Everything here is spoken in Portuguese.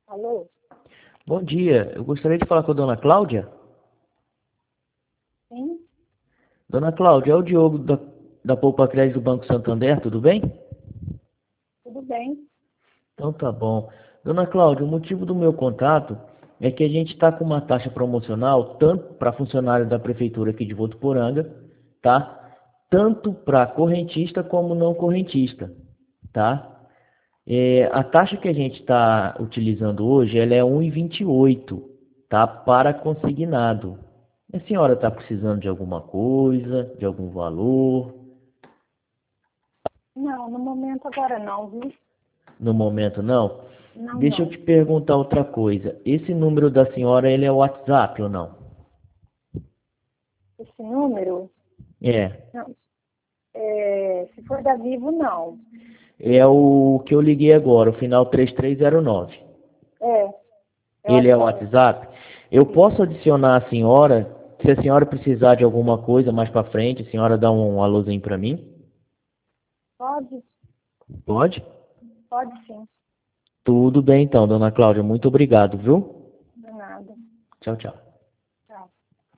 Alô? Bom dia, eu gostaria de falar com a dona Cláudia. Sim? Dona Cláudia, é o Diogo da Poupa Crédito do Banco Santander, tudo bem? Tudo bem? Então tá bom. Dona Cláudia, o motivo do meu contato é que a gente está com uma taxa promocional tanto para funcionário da Prefeitura aqui de Votuporanga, tá? Tanto para correntista como não correntista, tá? A taxa que a gente está utilizando hoje, ela é 1,28, tá? Para consignado. A senhora está precisando de alguma coisa, de algum valor? Não, no momento agora não, viu? No momento não? Não, Deixa eu não. te perguntar outra coisa. Esse número da senhora, ele é o WhatsApp ou não? Esse número, É. não. Se for da Vivo, não. É o que eu liguei agora, o final 3309. É, é o Ele é o WhatsApp. WhatsApp. Eu Isso. posso adicionar a senhora, se a senhora precisar de alguma coisa mais para frente, a senhora dá um alôzinho para mim? Pode? Pode? Pode sim. Tudo bem então, dona Cláudia. Muito obrigado, viu? De nada. Tchau, tchau.